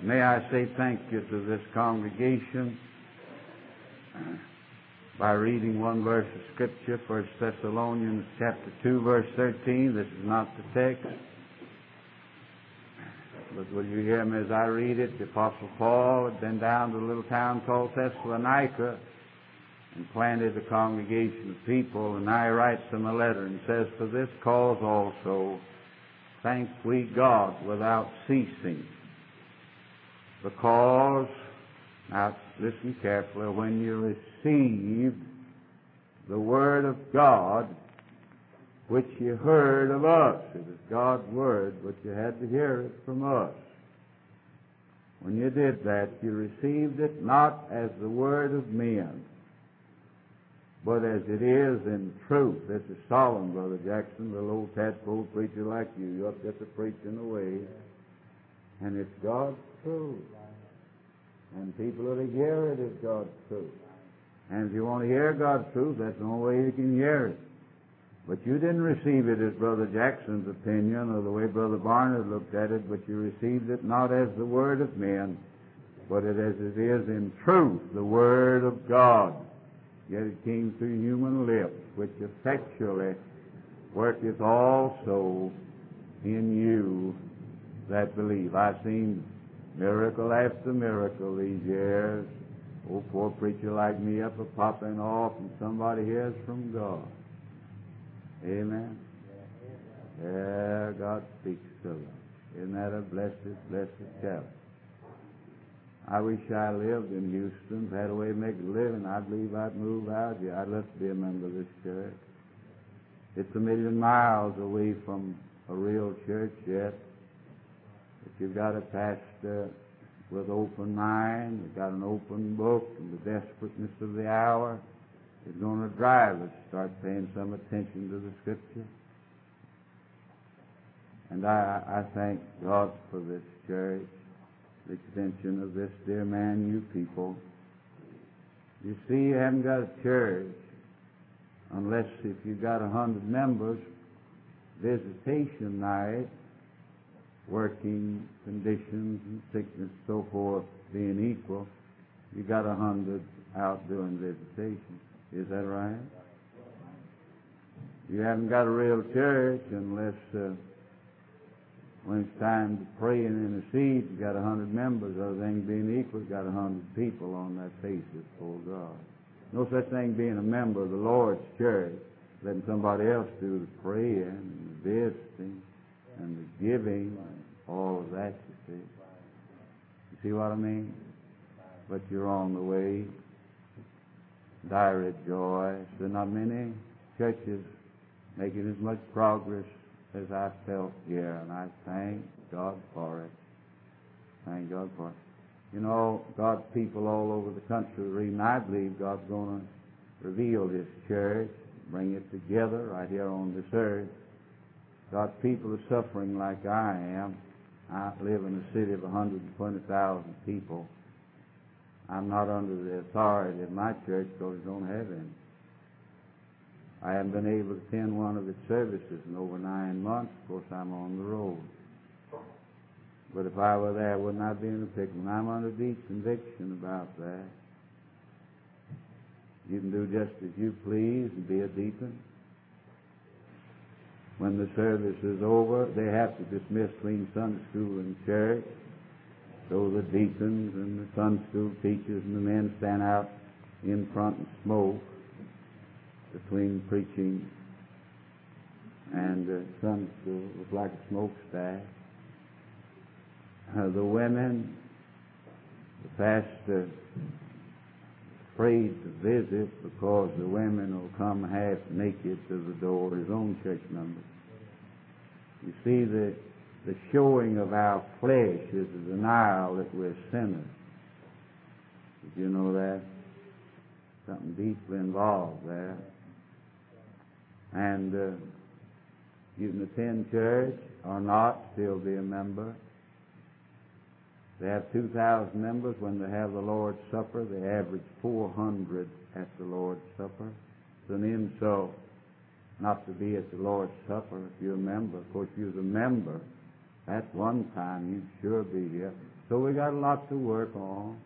May I say thank you to this congregation by reading one verse of Scripture, 1 Thessalonians chapter 2, verse 13. This is not the text, but will you hear me as I read it? The Apostle Paul had been down to a little town called Thessalonica and planted a congregation of people, and now he writes them a letter and says, "For this cause also thank we God without ceasing, because," now listen carefully, "when you received the word of God, which you heard of us." It is God's word, but you had to hear it from us. When you did that, you received it not as the word of men, but as it is in truth. This is solemn, Brother Jackson, the old tadpole preacher like you. You up there to preaching away. And it's God's truth. And people are to hear it as God's truth. And if you want to hear God's truth, that's the only way you can hear it. But you didn't receive it as Brother Jackson's opinion or the way Brother Barnard looked at it, but you received it not as the word of men, but as it is in truth, the word of God. Yet it came through human lips, which effectually worketh also in you that believe. I've seen miracle after miracle these years. Oh, poor preacher like me up a popping off, and somebody hears from God. Amen. Yeah, God speaks to them. Isn't that a blessed challenge? I wish I lived in Houston. If I had a way to make a living, I believe I'd move out here. I'd love to be a member of this church. It's 1,000,000 miles away from a real church yet. But you've got a pastor with open mind, you've got an open book, and the desperateness of the hour is going to drive us to start paying some attention to the Scripture. And I thank God for this church, the extension of this dear man, you people. You see, you haven't got a church unless if you've got 100 members, visitation night, working conditions and sickness and so forth being equal, you got 100 out doing visitation. Is that right? You haven't got a real church unless when it's time to pray and intercede, you got 100 members. Other things being equal, you got 100 people on that basis before God. No such thing being a member of the Lord's church, letting somebody else do the praying and the visiting and the giving and all of that, you see. You see what I mean? But you're on the way. I rejoice. There are not many churches making as much progress as I felt here, and I thank God for it. Thank God for it. You know, God's people all over the country are reading. I believe God's going to reveal His church, bring it together right here on this earth. God's people are suffering like I am. I live in a city of 120,000 people. I'm not under the authority of my church because it don't have any. I haven't been able to attend one of its services in over 9 months. Of course, I'm on the road. But if I were there, I would not be in a pickle. And I'm under deep conviction about that. You can do just as you please and be a deacon. When the service is over, they have to dismiss between Sunday school and church. So the deacons and the Sunday school teachers and the men stand out in front and smoke between preaching and Sunday school. It was like a smokestack. The women, the pastor afraid to visit because the women will come half naked to the door, his own church members. You see, the showing of our flesh is a denial that we're sinners. Did you know that? Something deeply involved there. And you can attend church or not, still be a member. They have 2,000 members. When they have the Lord's Supper, they average 400 at the Lord's Supper. It's an insult not to be at the Lord's Supper if you're a member. Of course, if you're a member, at one time you'd sure be here. So we got a lot to work on.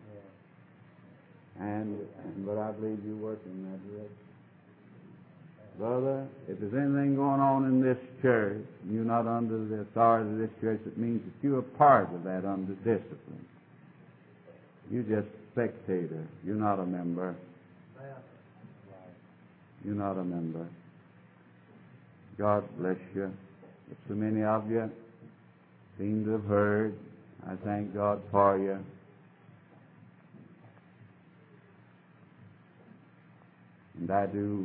But I believe you're working in that direction. Brother, if there's anything going on in this church, you're not under the authority of this church, it means that you're a part of that under discipline. You're just a spectator. You're not a member. You're not a member. God bless you. If so many of you seem to have heard, I thank God for you. And I do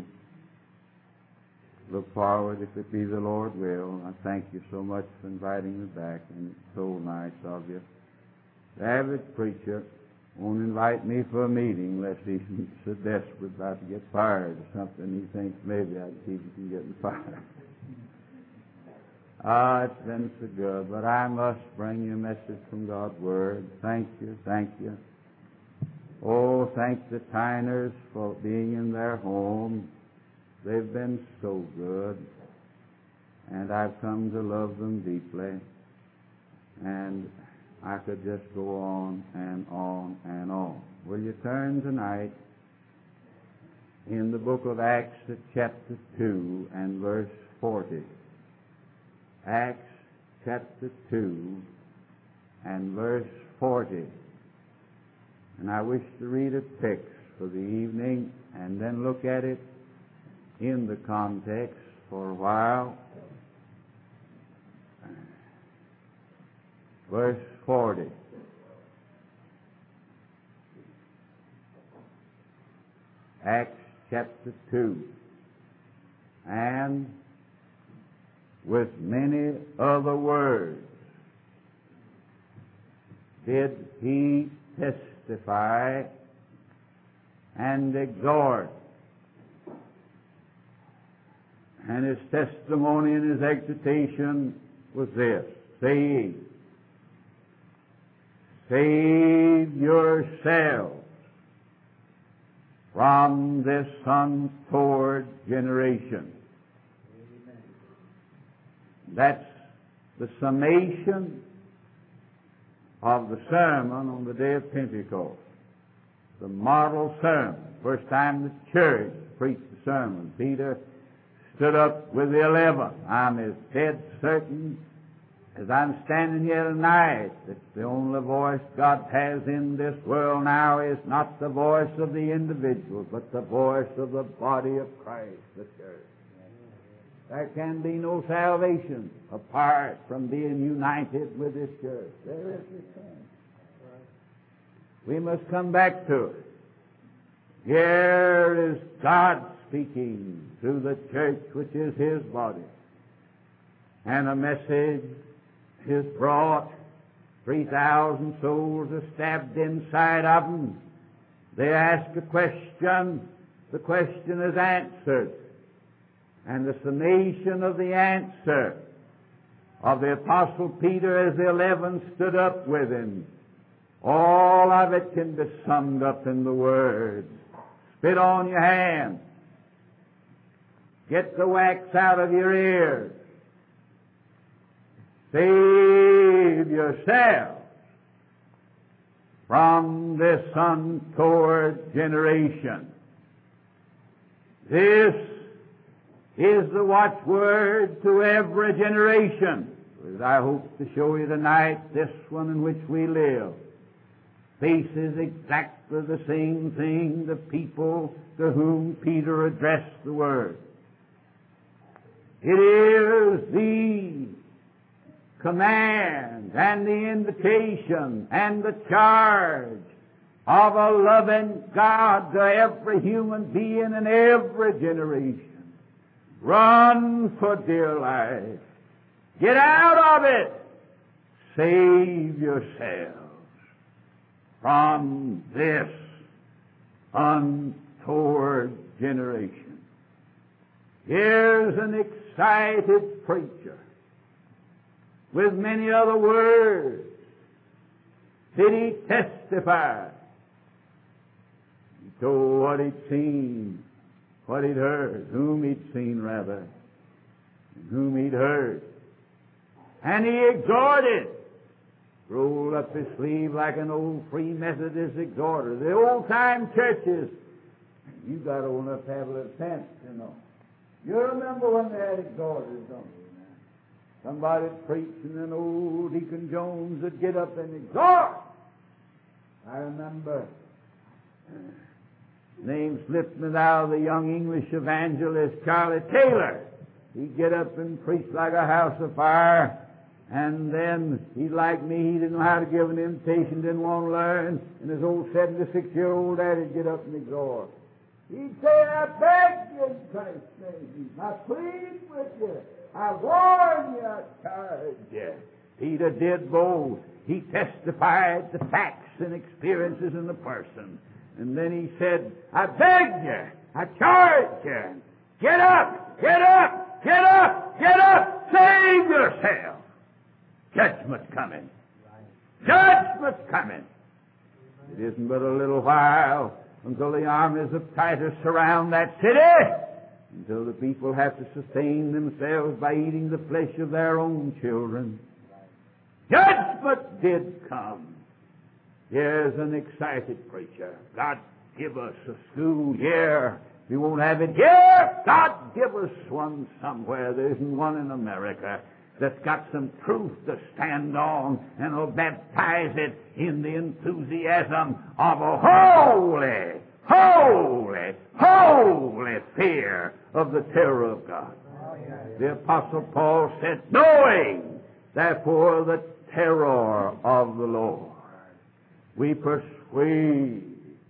look forward, if it be the Lord will. I thank you so much for inviting me back, and it's so nice of you. The average preacher won't invite me for a meeting unless he's so desperate about to get fired or something. He thinks maybe I'd keep him from getting fired. It's been so good, but I must bring you a message from God's Word. Thank you, thank you. Oh, thank the Tyners for being in their home. They've been so good, and I've come to love them deeply. And I could just go on and on and on. Will you turn tonight in the book of Acts at chapter 2 and verse 40. Acts chapter 2 and verse 40. And I wish to read a text for the evening and then look at it in the context for a while. Verse 40. Acts chapter 2. And with many other words did he testify and exhort. And his testimony and his exhortation was this: save yourselves from this untoward generation. Amen. That's the summation of the sermon on the day of Pentecost. The model sermon. First time the church preached the sermon. Peter stood up with the 11. I'm as dead certain as I'm standing here tonight that the only voice God has in this world now is not the voice of the individual, but the voice of the body of Christ, the church. There can be no salvation apart from being united with this church. There is this thing. We must come back to it. Here is God speaking through the church, which is His body. And a message is brought. 3,000 souls are stabbed inside of them. They ask a question. The question is answered. And the summation of the answer of the Apostle Peter as the 11 stood up with him, all of it can be summed up in the words: spit on your hands, get the wax out of your ears, save yourselves from this untoward generation. This is the watchword to every generation. As I hope to show you tonight, this one in which we live faces exactly the same thing the people to whom Peter addressed the word. It is the command and the invitation and the charge of a loving God to every human being in every generation. Run for dear life. Get out of it. Save yourselves from this untoward generation. Here's an excited preacher with many other words. Did he testify? He told what he'd seen, what he'd heard, whom he'd seen rather, and whom he'd heard. And he exhorted. Roll up his sleeve like an old Free Methodist exhorter. The old-time churches, you got old enough to have a little sense, you know. You remember when they had exhorters, don't you? Somebody'd preach, and then old Deacon Jones would get up and exhort. I remember. Name slipped me now, the young English evangelist Charlie Taylor. He'd get up and preach like a house of fire. And then, he like me, he didn't know how to give an invitation, didn't want to learn. And his old 76-year-old daddy'd get up and exhort. He'd say, I beg you in Christ's name, I plead with you, I warn you, I charge you. Peter did both. He testified the facts and experiences in the person. And then he said, I beg you, I charge you, get up, get up, get up, get up, save yourself. Judgment's coming. Judgment's coming. It isn't but a little while until the armies of Titus surround that city, until the people have to sustain themselves by eating the flesh of their own children. Judgment did come. Here's an excited preacher. God give us a school here. We won't have it here. God give us one somewhere. There isn't one in America that's got some truth to stand on and will baptize it in the enthusiasm of a holy, holy, holy fear of the terror of God. The Apostle Paul said, knowing, therefore, the terror of the Lord, we persuade,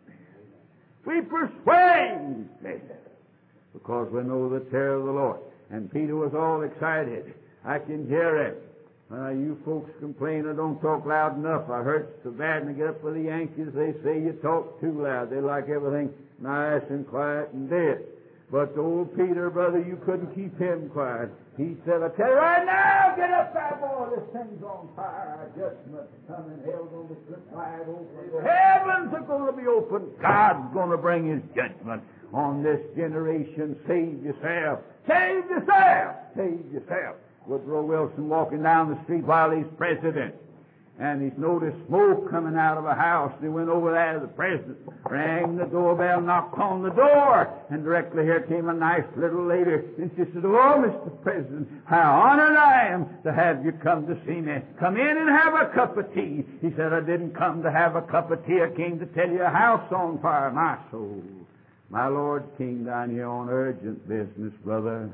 because we know the terror of the Lord. And Peter was all excited. I can hear it. You folks complain I don't talk loud enough. I heard so bad when I get up with the Yankees. They say you talk too loud. They like everything nice and quiet and dead. But old Peter, brother, you couldn't keep him quiet. He said, I tell you right now, get up there, boy. This thing's on fire. Our judgment's coming. Hell's going to slip wide open. The heavens are going to be open. God's going to bring His judgment on this generation. Save yourself. Save yourself. Save yourself. Woodrow Wilson walking down the street while he's president, and he's noticed smoke coming out of a house. He went over there to the president, rang the doorbell, knocked on the door, and directly here came a nice little lady, and she said, oh, Mr. President, how honored I am to have you come to see me. Come in and have a cup of tea. He said, I didn't come to have a cup of tea. I came to tell you a house on fire. My soul. My Lord came down here on urgent business, brother.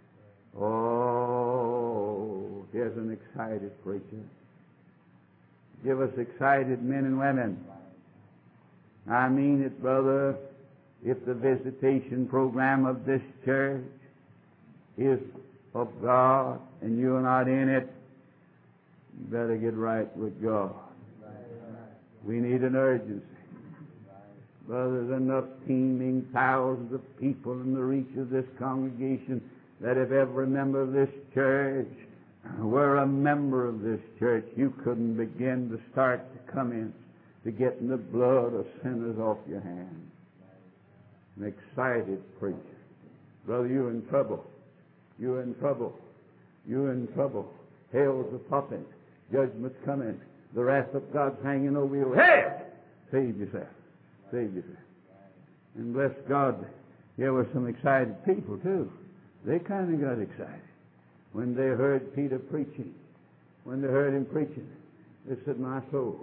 Oh, here's an excited preacher. Give us excited men and women. I mean it, brother. If the visitation program of this church is of God and you're not in it, you better get right with God. We need an urgency. Brother, there's enough teeming thousands of people in the reach of this congregation that if every member of this church were a member of this church, you couldn't begin to start to come in to getting the blood of sinners off your hands. An excited preacher. Brother, you're in trouble. You're in trouble. You're in trouble. Hell's a popping. Judgment's coming. The wrath of God's hanging over your head. Save yourself. Save yourself. And bless God, there were some excited people too. They kind of got excited when they heard Peter preaching. When they heard him preaching, they said, my soul,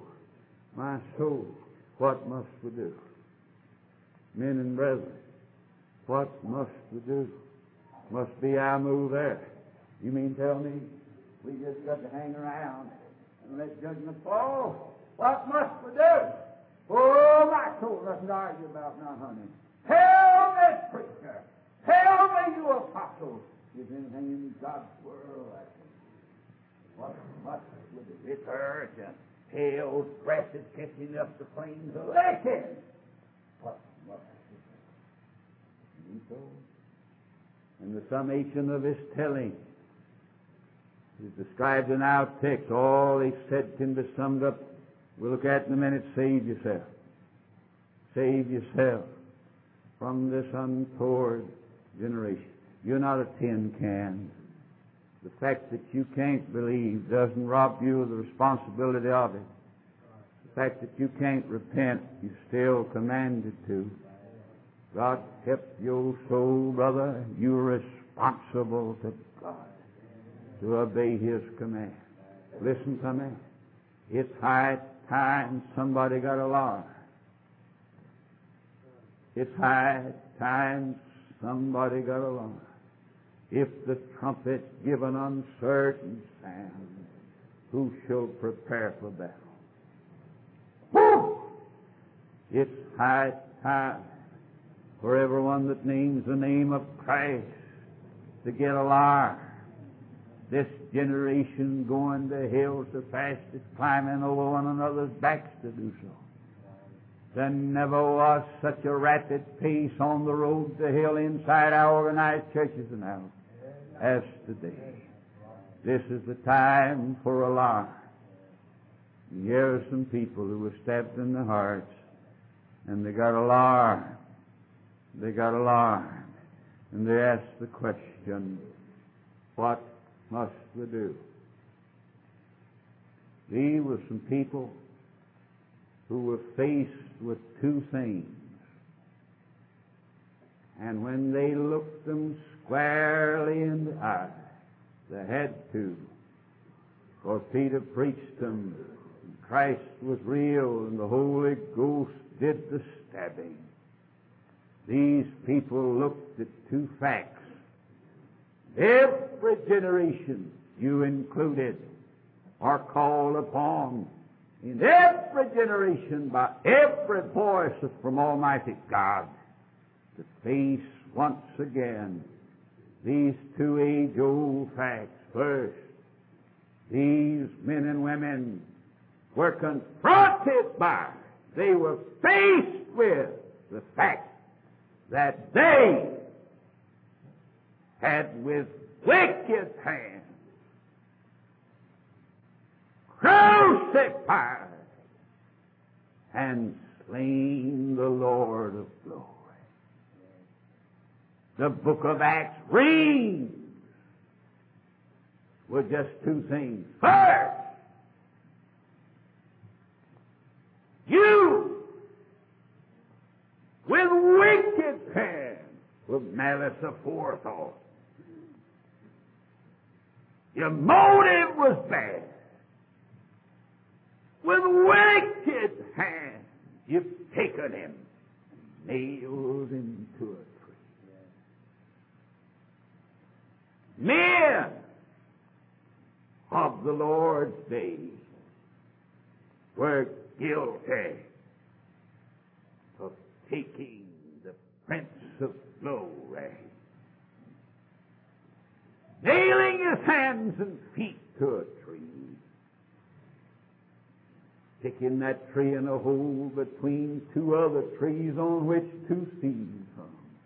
what must we do? Men and brethren, what must we do? Must be our move there. You mean tell me we just got to hang around and let judgment fall? What must we do? Oh, my soul, nothing to argue about now, honey. Tell me, preacher. Tell me, you apostle, is anything in God's world I can do? What must we do? It's earth and hell's breath is catching up the flames of licking. What must we do? And so, in the summation of his telling, is described in our text. All he said can be summed up. We'll look at in a minute. Save yourself. Save yourself from this untoward generation. You're not a tin can. The fact that you can't believe doesn't rob you of the responsibility of it. fact that you can't repent, you're still commanded to. God help your soul, brother. You're responsible to God to obey His command. Listen to me. It's high time somebody got a law. It's high time somebody got a law. If the trumpet give an uncertain sound, who shall prepare for battle? Woo! It's high time for everyone that names the name of Christ to get a liar. This generation going to hell so fast it's climbing over one another's backs to do so. There never was such a rapid pace on the road to hell inside our organized churches now as today. This is the time for a liar. Here are some people who were stabbed in the hearts, and they got alarmed. They got alarmed, and they asked the question, what must we do? These were some people who were faced with two things. And when they looked them squarely in the eye, they had to. For Peter preached them, and Christ was real, and the Holy Ghost did the stabbing. These people looked at two facts. Every generation, you included, are called upon in every generation by every voice from Almighty God to face once again these two age-old facts. First, these men and women were confronted by, they were faced with the fact that they had with wicked hands crucified and slain the Lord of glory. The book of Acts reads with just two things. First, you with wicked hands, with malice aforethought. Your motive was bad. With wicked hands, you've taken him and nailed him to a tree. Men of the Lord's day were guilty of taking the Prince of Glory, nailing his hands and feet to a tree, sticking that tree in a hole between two other trees on which two seeds hung.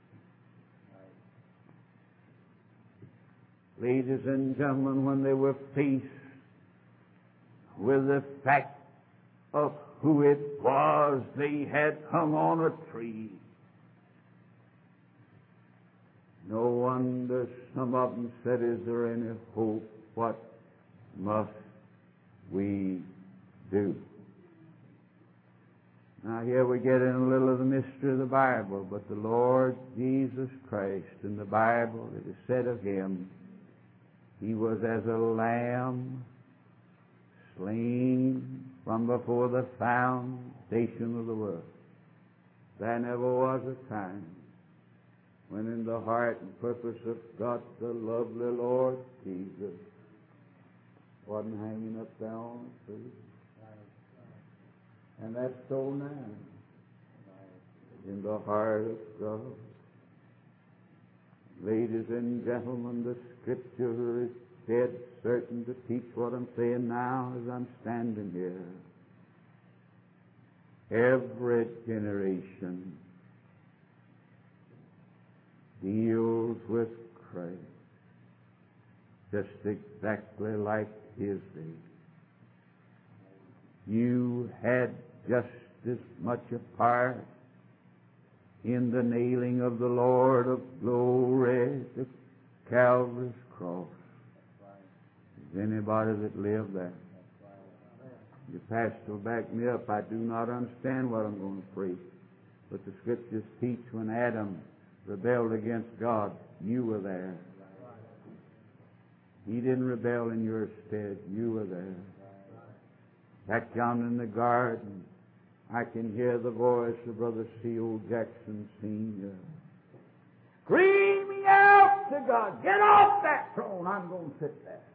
Ladies and gentlemen, when they were faced with the fact of who it was they had hung on a tree, no wonder some of them said, is there any hope? What must we do? Now here we get in a little of the mystery of the Bible, but the Lord Jesus Christ in the Bible, it is said of Him, He was as a lamb slain from before the foundation of the world. There never was a time when in the heart and purpose of God the lovely Lord Jesus wasn't hanging up there on the tree. And that's so now in the heart of God. Ladies and gentlemen, the Scripture is dead certain to teach what I'm saying now as I'm standing here. Every generation deals with Christ just exactly like His day. You had just as much a part in the nailing of the Lord of glory to Calvary's cross as anybody that lived there. Your pastor will back me up. I do not understand what I'm going to preach. But the Scriptures teach when Adam rebelled against God, you were there. He didn't rebel in your stead. You were there. Back yonder in the garden, I can hear the voice of Brother C.O. Jackson Sr. screaming out to God, get off that throne. I'm going to sit there.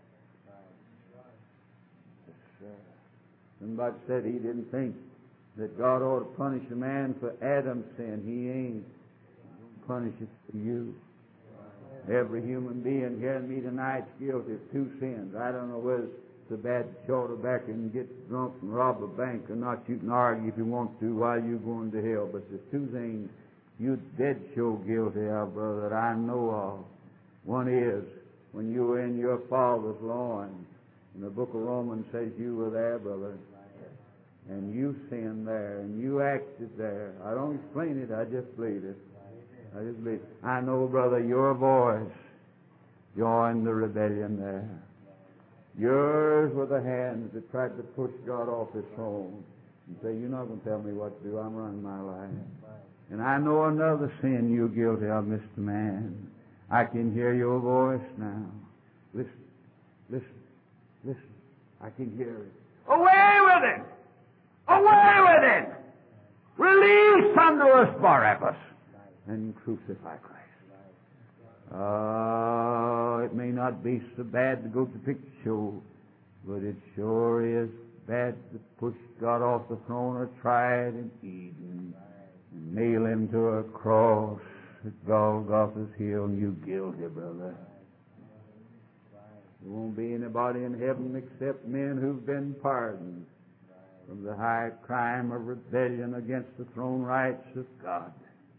Somebody said he didn't think that God ought to punish a man for Adam's sin. He ain't. Punish it for you. Every human being hearing me tonight is guilty of two sins. I don't know whether it's so bad to short back and get drunk and rob a bank or not. You can argue if you want to while you're going to hell. But there's two things you're dead sure guilty of, brother, that I know of. One is when you were in your father's loins. And the book of Romans says you were there, brother. And you sinned there, and you acted there. I don't explain it, I just believe it. I know, brother, your voice joined the rebellion there. Yours were the hands that tried to push God off His throne and say, you're not going to tell me what to do. I'm running my life. And I know another sin you're guilty of, Mr. Man. I can hear your voice now. Listen, listen, listen. I can hear it. Away with it! Away with it! Release unto us Barabbas and crucify Christ. It may not be so bad to go to the picture show, but it sure is bad to push God off the throne or try it in Eden and nail Him to a cross at Golgotha's hill, and you guilty, brother. There won't be anybody in heaven except men who've been pardoned from the high crime of rebellion against the throne rights of God.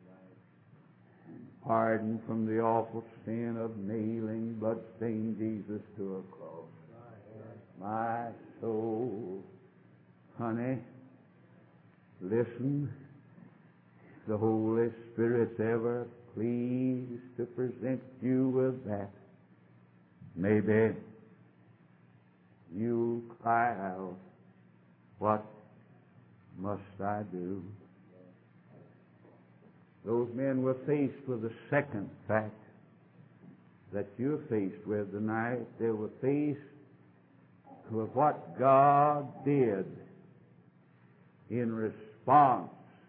Pardoned from the awful sin of nailing blood-stained Jesus to a cross. My soul, honey, listen. If the Holy Spirit's ever pleased to present you with that, maybe you cry out, what must I do? Those men were faced with the second fact that you're faced with tonight. They were faced with what God did in response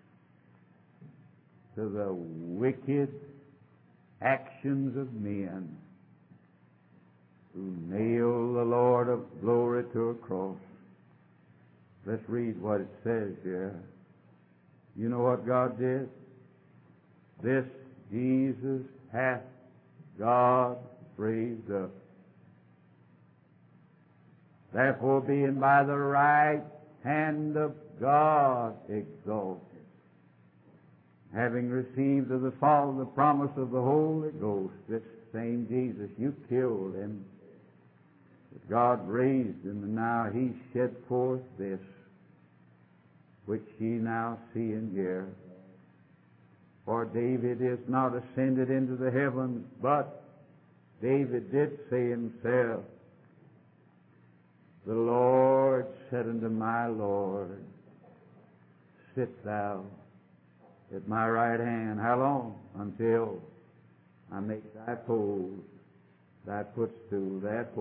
to the wicked actions of men who nailed the Lord of glory to a cross. Let's read what it says here. You know what God did? This Jesus hath God raised up. Therefore, being by the right hand of God exalted, having received of the Father the promise of the Holy Ghost, this same Jesus, you killed Him, but God raised Him, and now He shed forth this, which ye now see and hear. For David is not ascended into the heavens, but David did say himself, the Lord said unto my Lord, sit thou at my right hand. How long? Until I make thy foes thy footstool.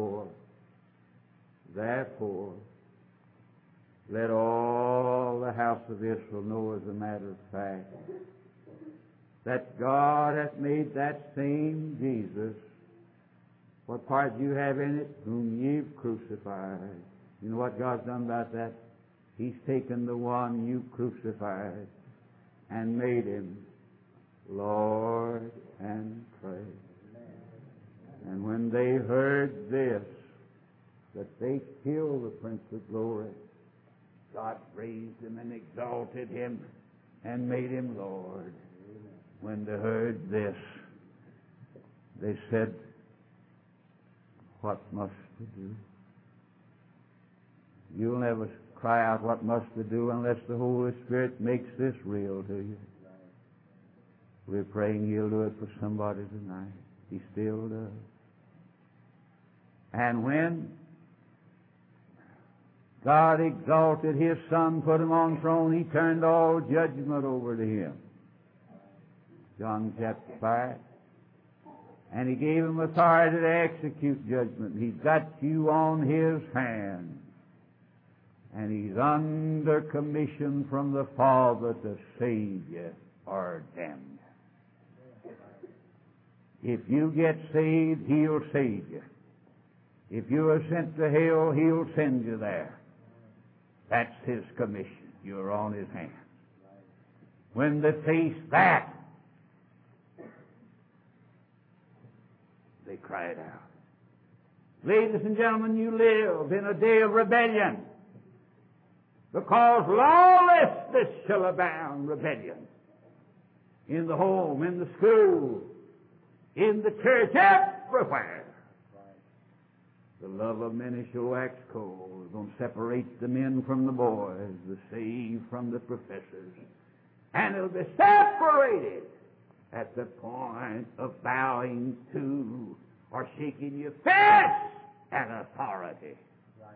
Therefore, let all the house of Israel know as a matter of fact that God hath made that same Jesus, what part you have in it, whom you've crucified. You know what God's done about that? He's taken the one you crucified and made Him Lord and Christ. And when they heard this, that they killed the Prince of Glory, God raised Him and exalted Him and made Him Lord. When they heard this, they said, what must we do? You'll never cry out, what must we do, unless the Holy Spirit makes this real to you. We're praying He'll do it for somebody tonight. He still does. And when God exalted His Son, put Him on throne. He turned all judgment over to Him. John chapter 5. And He gave Him authority to execute judgment. He's got you on His hand. And He's under commission from the Father to save you or damn you. If you get saved, He'll save you. If you are sent to hell, He'll send you there. That's His commission. You're on His hands. When they face that, they cried out. Ladies and gentlemen, you live in a day of rebellion. Because lawlessness shall abound, rebellion. In the home, in the school, in the church, everywhere. The love of many shall wax cold. It's going to separate the men from the boys, the saved from the professors. And it'll be separated at the point of bowing to or shaking your fist at authority. Right.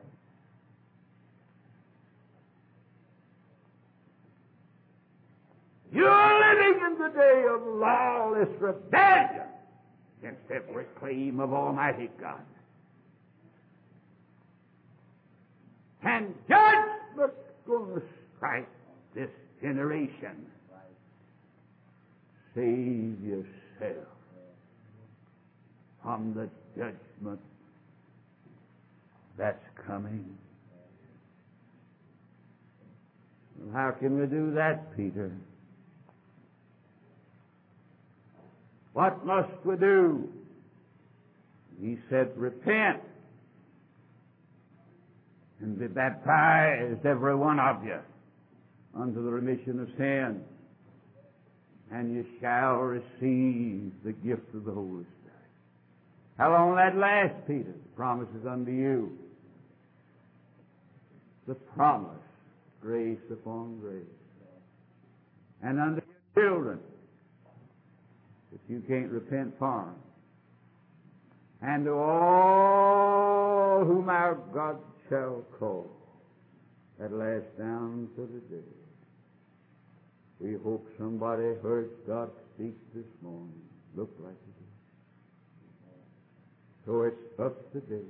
You're living in the day of lawless rebellion against every claim of Almighty God. And judgment's going to strike this generation. Save yourself from the judgment that's coming. Well, how can we do that, Peter? What must we do? He said, repent and be baptized, every one of you, unto the remission of sins, and you shall receive the gift of the Holy Spirit. How long will that last, Peter? The promise is unto you. The promise, grace upon grace. And unto your children, if you can't repent for them. And to all whom our God shall call, that last down to the day. We hope somebody heard God speak this morning. Looked like it did. So it's up to date.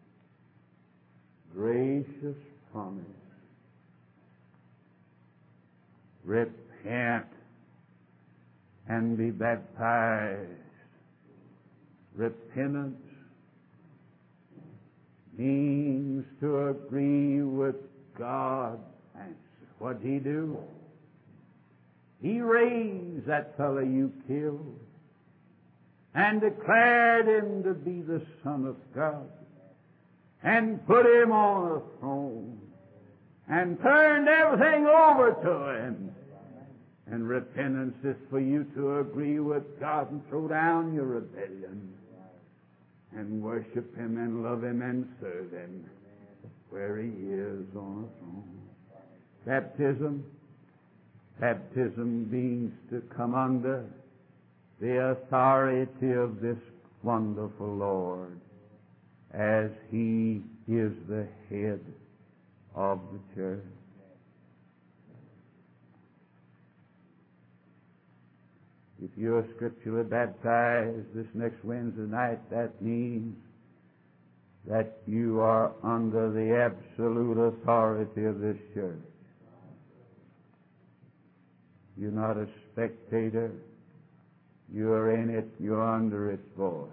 Gracious promise. Repent and be baptized. Repentance means to agree with God's answer. What did He do? He raised that fellow you killed and declared him to be the Son of God and put him on a throne and turned everything over to him. And repentance is for you to agree with God and throw down your rebellion and worship Him and love Him and serve Him where He is on a throne. Baptism means to come under the authority of this wonderful Lord as He is the head of the church. If you're scripturally baptized this next Wednesday night, that means that you are under the absolute authority of this church. You're not a spectator. You're in it. You're under its voice.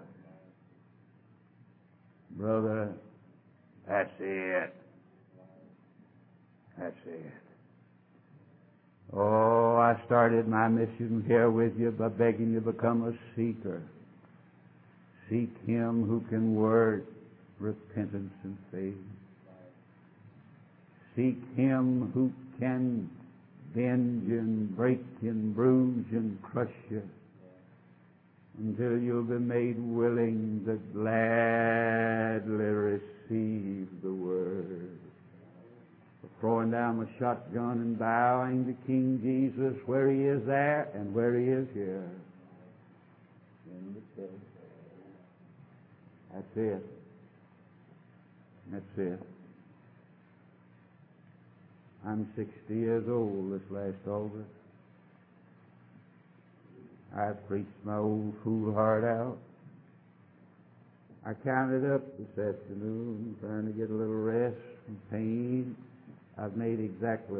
Brother, that's it. That's it. Oh, I started my mission here with you by begging you to become a seeker. Seek Him who can work repentance and faith. Seek Him who can bend and break and bruise and crush you until you'll be made willing to gladly receive the Word. Throwing down my shotgun and bowing to King Jesus where He is there and where He is here. That's it. That's it. I'm 60 years old this last August. I've preached my old fool heart out. I counted up this afternoon, trying to get a little rest from pain. I've made exactly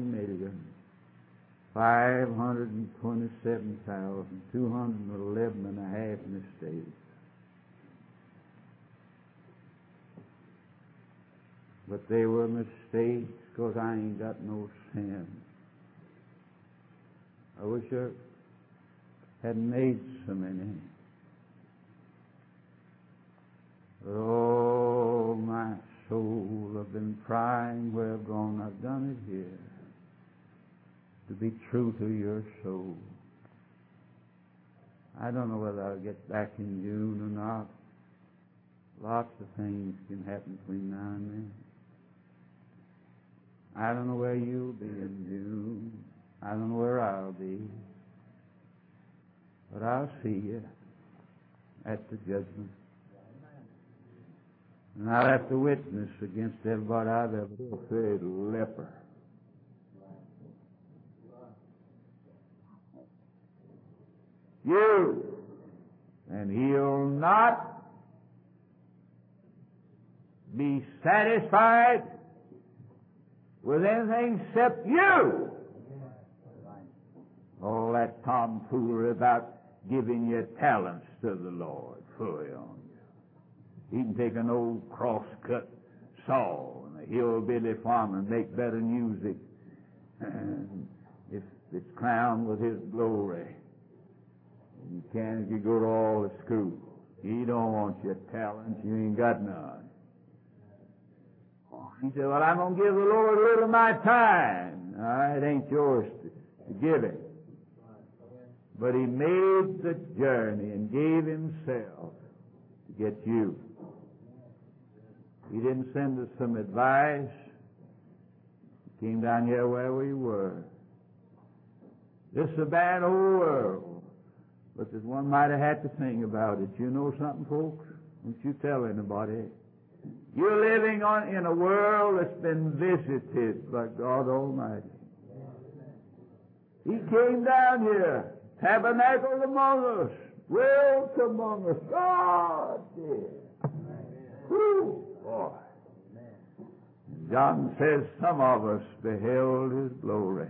1,527,211 mistakes. But they were mistakes because I ain't got no sin. I wish I hadn't made so many. But oh, my soul, I've been trying where I've gone. I've done it here to be true to your soul. I don't know whether I'll get back in June or not. Lots of things can happen between now and then. I don't know where you'll be in June. I don't know where I'll be. But I'll see you at the judgment. And I'll have to witness against everybody I've ever said leper. You. And he'll not be satisfied with anything except you. All that tomfoolery about giving your talents to the Lord, fully on you. He can take an old cross-cut saw and a hillbilly farmer and make better music, and if it's crowned with His glory. You can if you go to all the schools. He don't want your talents. You ain't got none. He said, well, I'm going to give the Lord a little of my time. It ain't yours to give it. But He made the journey and gave Himself to get you. He didn't send us some advice. He came down here where we were. This is a bad old world. But there's one mighty happy thing about it. You know something, folks? Don't you tell anybody. You're living in a world that's been visited by God Almighty. He came down here, tabernacled among us, dwelt among us. God did. Whew, boy. John says some of us beheld His glory.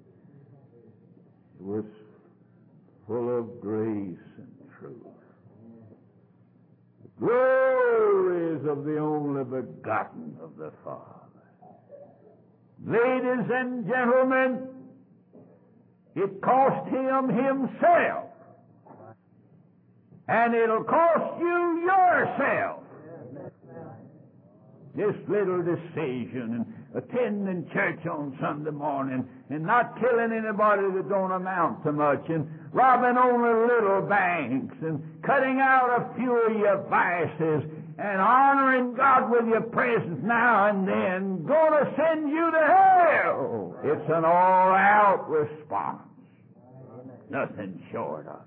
It was full of grace and truth. The glories of the only begotten of the Father. Ladies and gentlemen, it cost Him Himself. And it'll cost you yourself. This little decision and attending church on Sunday morning and not killing anybody that don't amount to much and robbing only little banks and cutting out a few of your vices and honoring God with your presence now and then going to send you to hell. It's an all-out response. Nothing short of it.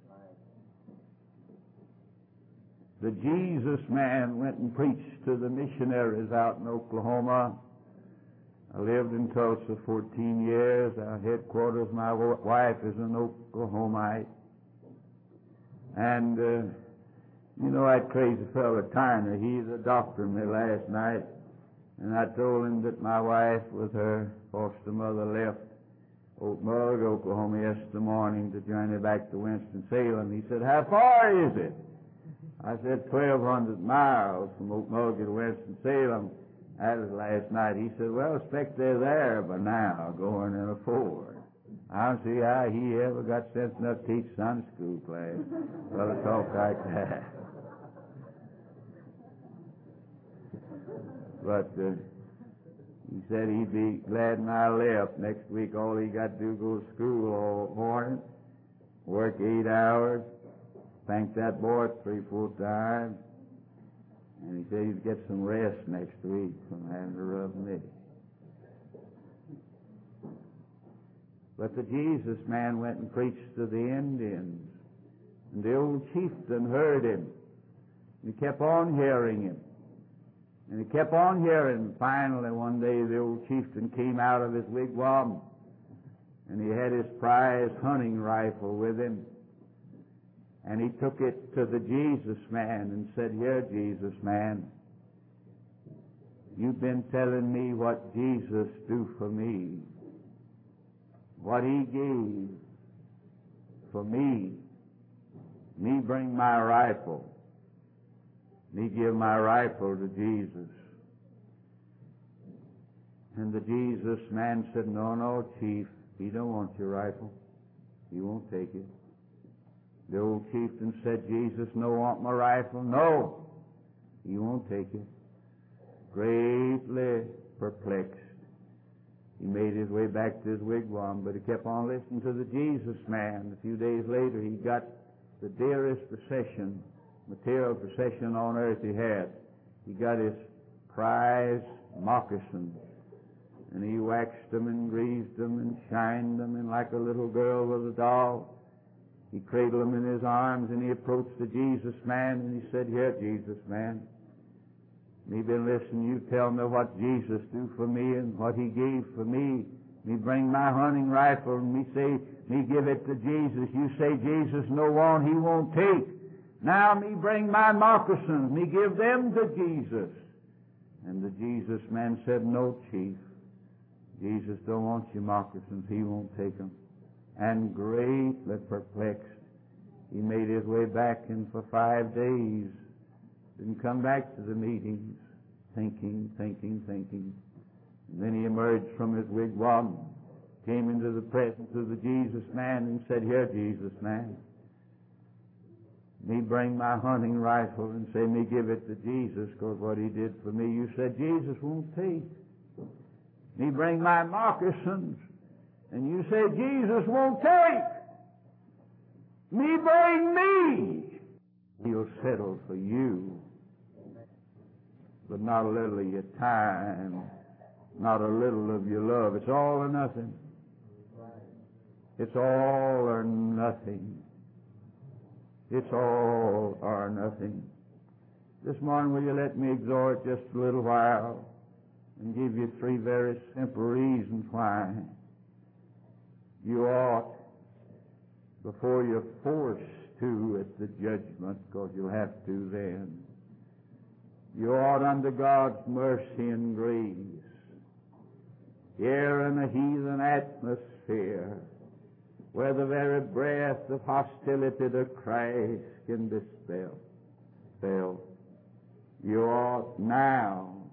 The Jesus man went and preached to the missionaries out in Oklahoma. I lived in Tulsa 14 years. Our headquarters, my wife is an Oklahomite. And, you know that crazy fellow Tyner, he's a doctor me last night. And I told him that my wife with her foster mother left Oakmulgee, Oklahoma yesterday morning to journey back to Winston-Salem. He said, how far is it? I said, 1,200 miles from Oakmulgee to Winston-Salem. That was last night. He said, well, I expect they're there by now, going in a Ford. I don't see how he ever got sense enough to teach Sunday school class. Well, to talk like that. But he said he'd be glad when I left. Next week, all he got to do is go to school all morning, work 8 hours, thank that boy 3-4 times, and he said he'd get some rest next week from having to rub me. But the Jesus man went and preached to the Indians, and the old chieftain heard him. He kept on hearing him. And he kept on hearing. Finally, one day, the old chieftain came out of his wigwam, and he had his prize hunting rifle with him. And he took it to the Jesus man and said, "Here, Jesus man, you've been telling me what Jesus do for me, what he gave for me. Me bring my rifle. Me give my rifle to Jesus." And the Jesus man said, No, chief, he don't want your rifle. He won't take it. The old chieftain said, "Jesus no want my rifle." No, he won't take it. Greatly perplexed, he made his way back to his wigwam, but he kept on listening to the Jesus man. A few days later, he got the dearest possession, material possession on earth he had. He got his prize moccasins, and he waxed them and greased them and shined them, and like a little girl with a doll, he cradled them in his arms, and he approached the Jesus man, and he said, "Here, Jesus man, me been listening, you tell me what Jesus do for me and what he gave for me. Me bring my hunting rifle, and me say, me give it to Jesus. You say Jesus no want, he won't take. Now me bring my moccasins, me give them to Jesus." And the Jesus man said, "No, chief. Jesus don't want your moccasins. He won't take them." And greatly perplexed, he made his way back, and for 5 days didn't come back to the meetings, thinking. And then he emerged from his wigwam, came into the presence of the Jesus man, and said, "Here, Jesus man, me bring my hunting rifle and say me give it to Jesus, because what he did for me, you said Jesus won't take. Me bring my moccasins, and you say Jesus won't take. Me bring me. He'll settle for you, but not a little of your time, not a little of your love. It's all or nothing. It's all or nothing. It's all or nothing. This morning, will you let me exhort just a little while and give you 3 very simple reasons why you ought, before you're forced to at the judgment, because you'll have to then, you ought under God's mercy and grace, here in a heathen atmosphere, where the very breath of hostility to Christ can be felt, you ought now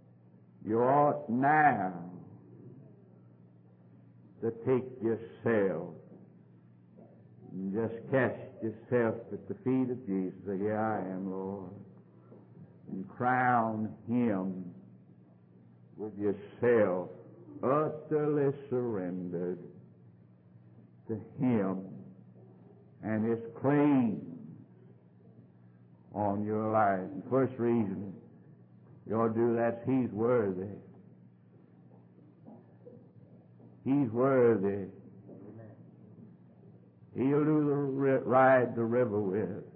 to take yourself and just cast yourself at the feet of Jesus. Say, "Here I am, Lord," and crown him with yourself utterly surrendered to him and his claims on your life. The first reason you ought to do that is he's worthy. He's worthy. He'll do ride the river with.